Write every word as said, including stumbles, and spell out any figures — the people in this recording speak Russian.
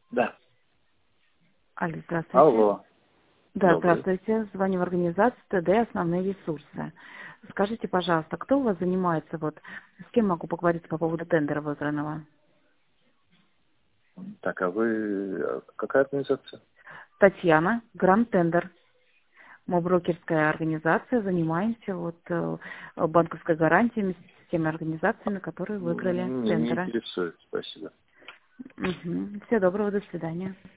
Да. Алло, здравствуйте. Алло. Да, Добрый. здравствуйте. Звоню в организацию ТД «Основные ресурсы». Скажите, пожалуйста, кто у вас занимается, вот, с кем могу поговорить по поводу тендера выигранного? Так, а вы э, какая организация? Татьяна, Гранд Тендер. Мы брокерская организация, занимаемся вот э, банковской гарантиями с теми организациями, которые выиграли Не, не тендеры. интересует, спасибо. Угу. Всего доброго, до свидания.